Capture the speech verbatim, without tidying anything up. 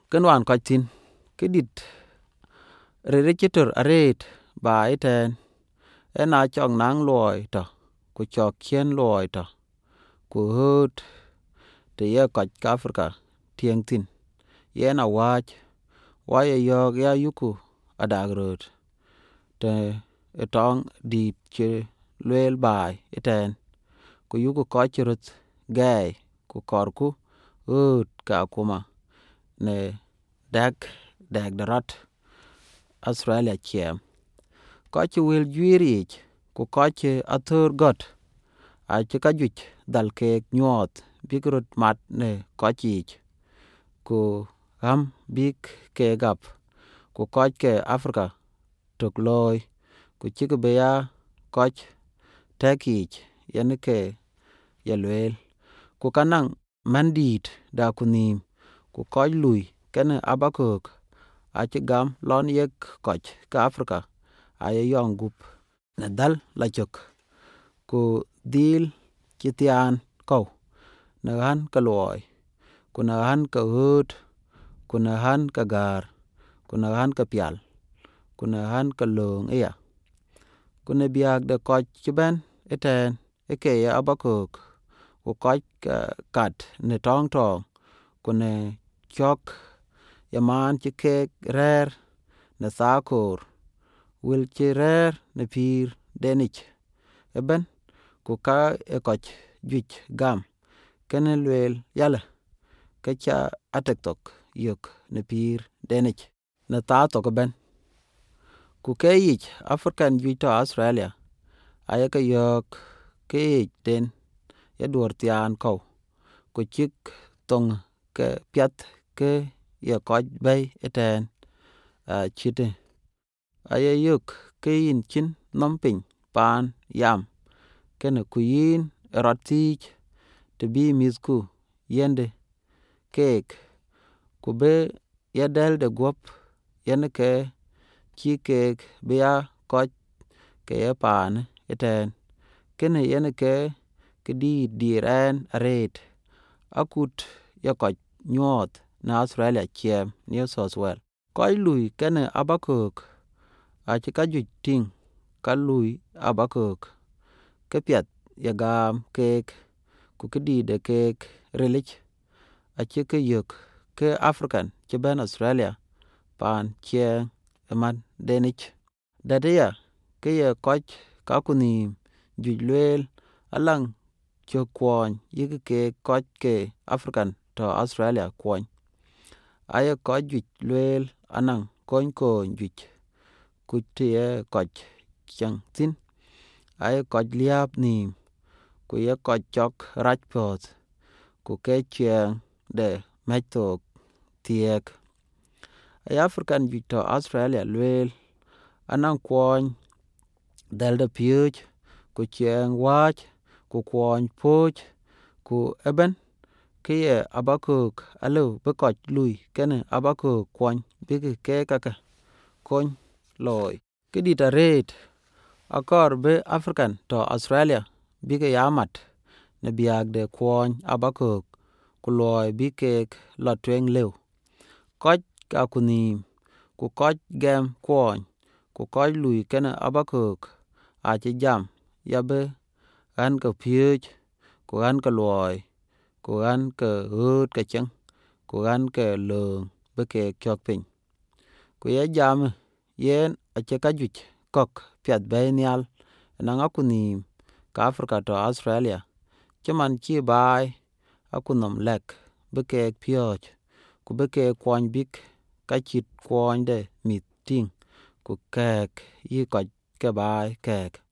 ken wan ko tin kedit rere chitor aret ba iten ena chong nang loy to ku chok kien loy to ku hot te ye ko ka Afrika tieng tin yena wach wa ye yo ya yuku adagrot te etong dit che lwel bai iten ku yuku ko chirut gay ku korku hot ka kuma ne dak dak darat Australia kiem ko chi wil jwirich ku ko chi athur got a chi ka juch dal ke nyot bigrot mat ne ko chich ku ham bik ke gap ku ko ke Afrika tok loy ku chi ke beya ko tekich yen ke yelwel ku kanang mandit da kunim ku ko lui ken abakok a chi gam lon yek koch ka Afrika ay yong gup na dal la chok ku dil kitian ko na han ka loy ku na han ka hot ku na han ka gar ku na han ka pial ku na han ka long ya ku ne biag de koch ben eten eke ya abakok ku koch kat ne tong tong ku ne chok ya man chi ke rer na sakor wil chi rer ne pir denich eben ku ka e koch juch gam kene lwel yala ka cha atektok yok ne pir denich na ta to ben ku ke yich African juch to Australia ay ka yok ke den ya dur tian ko ku chik tong ke piat ke ya koch bay eten a chite ay yok ke yin chin nomping pan yam kene ku yin rotich te bi misku yende kek ku be ya del de gop yene ke chi kek be ya koch ke ya pan eten kene yene ke ke di diren aret akut ya koch nyot na Australia kiem New South Wales koy lui kene abakok a chi ka juch ting ka lui abakok ke piat ya gam kek ku ke di de kek relich a chi ke yok ke African che ben Australia pan chien eman denich dadeya ke ye koch ka kunim juch lwel alang cho kwony yik ke koch ke African to Australia kwony ay koch juch lwel anang kony kony juch ku tie koch chang tin ay koch liap nim ku ye koch chok rajpot ku ke chien de methok tiek ay African juch to Australia lwel anang kwony dal de piuch ku chien wach ku kwony poch ku eben kiye abakok alo be koch lui kene abakok kwony bigi ke kaka kony loy kidita ret akor be African to Australia bigi yamat ne biag de kwony abakok ku loy bi kek la tweng lew koch ka kunim ku koch gem kwony ku koch lui kene abakok a chi jam yabe gan ka piuch ku gan ka loy ku gan ka hot ka cheng ku gan ka long be ke kyok piny ku ye jam yen a che ka juch kok piat bay nyal na nga kunim ka Afrika to Australia chaman chi bai akunom lek be ke pioch ku be ke kwony bik ka chit kwony de mit ting ku kek yi koch ke bai kek